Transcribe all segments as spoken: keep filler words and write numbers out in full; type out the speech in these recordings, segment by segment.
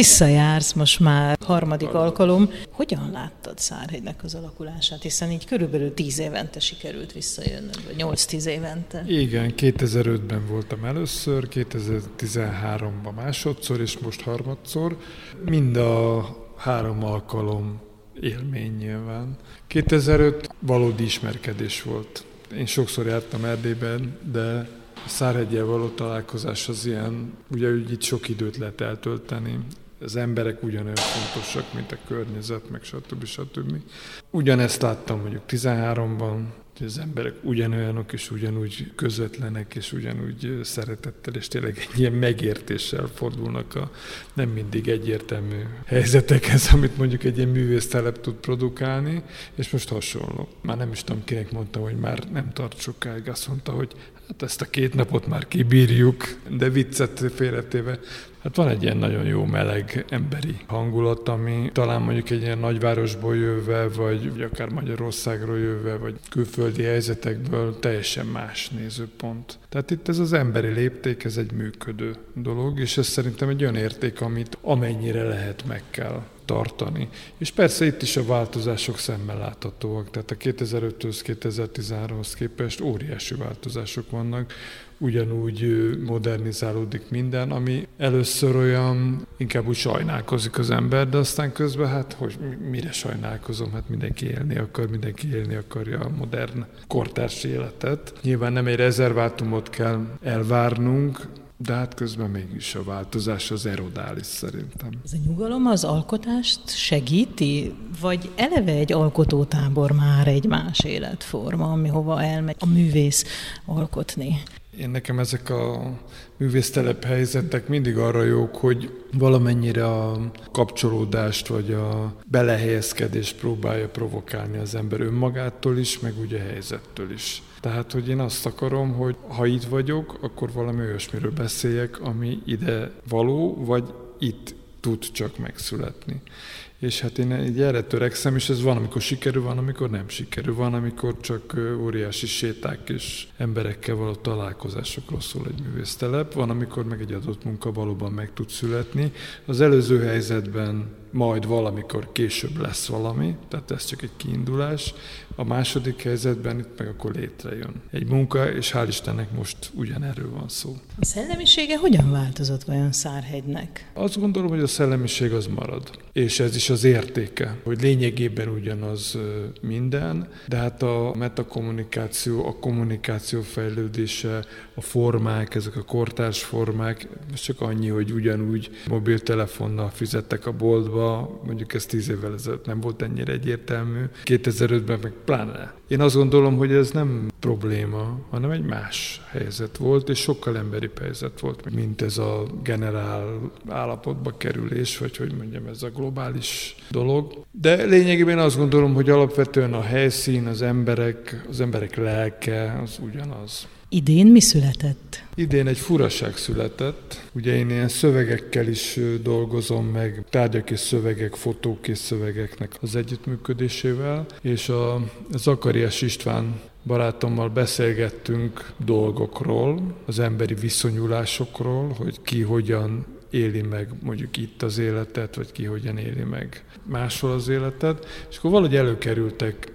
visszajársz most már harmadik alkalom. Hogyan láttad Szárhegynek az alakulását? Hiszen így körülbelül tíz évente sikerült visszajönnöd, vagy nyolc-tíz évente. Igen, kétezer-ötben voltam először, kétezer-tizenháromban másodszor, és most harmadszor. Mind a három alkalom élmény nyilván. kétezer-öt valódi ismerkedés volt. Én sokszor jártam Erdélyben, de a Szárheggyel való találkozás az ilyen, ugye úgy itt sok időt lehet eltölteni. Az emberek ugyanolyan fontosak, mint a környezet, meg stb. stb. Ugyanezt láttam mondjuk tizenháromban, hogy az emberek ugyanolyanok, és ugyanúgy közvetlenek, és ugyanúgy szeretettel, és tényleg egy ilyen megértéssel fordulnak a nem mindig egyértelmű helyzetekhez, amit mondjuk egy ilyen művésztelep tud produkálni, és most hasonló. Már nem is tudom, kinek mondtam, hogy már nem tart sokáig, azt mondta, hogy hát ezt a két napot már kibírjuk, de viccet félretéve. Hát van egy ilyen nagyon jó meleg emberi hangulat, ami talán mondjuk egy ilyen nagyvárosból jöve, vagy akár Magyarországról jöve, vagy külföldi helyzetekből teljesen más nézőpont. Tehát itt ez az emberi lépték, ez egy működő dolog, és ez szerintem egy olyan érték, amit amennyire lehet meg kell tartani. És persze itt is a változások szemmel láthatóak, tehát a kétezer-öthöz, kétezer-tizenháromhoz képest óriási változások vannak, ugyanúgy modernizálódik minden, ami először olyan, inkább úgy sajnálkozik az ember, de aztán közben hát, hogy mire sajnálkozom, hát mindenki élni akar, mindenki élni akarja a modern kortárs életet. Nyilván nem egy rezervátumot kell elvárnunk, de hát közben mégis a változás az erodális szerintem. Ez a nyugalom az alkotást segíti, vagy eleve egy alkotótábor már egy más életforma, amihova elmegy a művész alkotni? Én nekem ezek a művésztelep helyzetek mindig arra jók, hogy valamennyire a kapcsolódást vagy a belehelyezkedést próbálja provokálni az ember önmagától is, meg ugye a helyzettől is. Tehát, hogy én azt akarom, hogy ha itt vagyok, akkor valami olyasmiről beszéljek, ami ide való, vagy itt tud csak megszületni. És hát én így erre törekszem, és ez van, amikor sikerül, van, amikor nem sikerül, van, amikor csak óriási séták és emberekkel való találkozásokról szól egy művésztelep, van, amikor meg egy adott munka valóban meg tud születni. Az előző helyzetben majd valamikor később lesz valami, tehát ez csak egy kiindulás. A második helyzetben itt meg akkor létrejön egy munka, és hál' Istennek most ugyanerről van szó. A szellemisége hogyan változott vajon Szárhegynek? Azt gondolom, hogy a szellemiség az marad, és ez is az értéke, hogy lényegében ugyanaz minden, de hát a metakommunikáció, a kommunikáció fejlődése, a formák, ezek a kortárs formák, csak annyi, hogy ugyanúgy mobiltelefonnal fizettek a boltba, mondjuk ez tíz évvel ezelőtt nem volt ennyire egyértelmű, kétezer-ötben meg pláne. Én azt gondolom, hogy ez nem probléma, hanem egy más helyzet volt, és sokkal emberibb helyzet volt, mint ez a generál állapotba kerülés, vagy hogy mondjam, ez a globális dolog. De lényegében azt gondolom, hogy alapvetően a helyszín, az emberek, az emberek lelke, az ugyanaz. Idén mi született? Idén egy furaság született. Ugye én ilyen szövegekkel is dolgozom meg, tárgyak és szövegek, fotók és szövegeknek az együttműködésével, és a Zakariás István barátommal beszélgettünk dolgokról, az emberi viszonyulásokról, hogy ki hogyan éli meg mondjuk itt az életet, vagy ki hogyan éli meg máshol az életet, és akkor valahogy előkerültek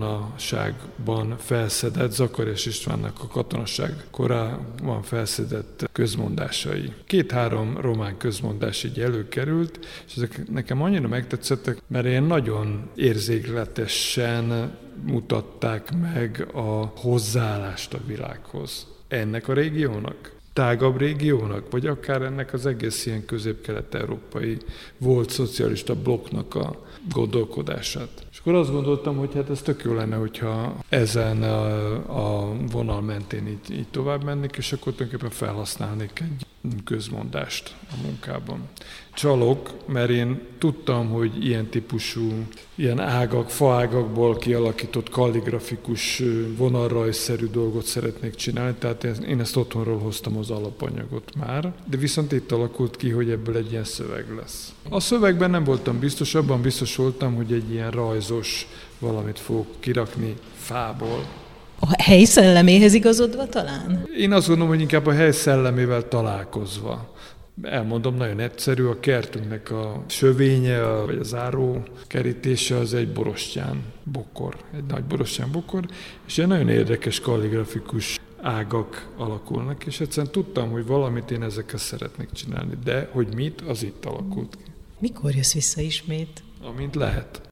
katonaságban felszedett, Zakariás Istvánnak a katonaság korában felszedett közmondásai. Két-három román közmondás így előkerült, és ezek nekem annyira megtetszettek, mert ilyen nagyon érzékletesen mutatták meg a hozzáállást a világhoz. Ennek a régiónak, tágabb régiónak, vagy akár ennek az egész ilyen közép-kelet-európai volt szocialista blokknak a gondolkodását. És akkor azt gondoltam, hogy hát ez tök jó lenne, hogyha ezen a, a vonal mentén így, így tovább mennék, és akkor tulajdonképpen felhasználnék egy közmondást a munkában. Csalok, mert én tudtam, hogy ilyen típusú, ilyen ágak, faágakból kialakított kalligrafikus vonalrajzszerű dolgot szeretnék csinálni, tehát én ezt otthonról hoztam az alapanyagot már, de viszont itt alakult ki, hogy ebből egy ilyen szöveg lesz. A szövegben nem voltam biztos, abban biztos voltam, hogy egy ilyen rajzos valamit fogok kirakni fából. A hely szelleméhez igazodva talán? Én azt gondolom, hogy inkább a hely szellemével találkozva. Elmondom, nagyon egyszerű, a kertünknek a sövénye, vagy a záró kerítése az egy borostyán bokor, egy nagy borostyán bokor, és ilyen nagyon érdekes kalligrafikus ágak alakulnak, és egyszerűen tudtam, hogy valamit én ezekkel szeretnék csinálni, de hogy mit, az itt alakult ki. Mikor jössz vissza ismét? Amint lehet.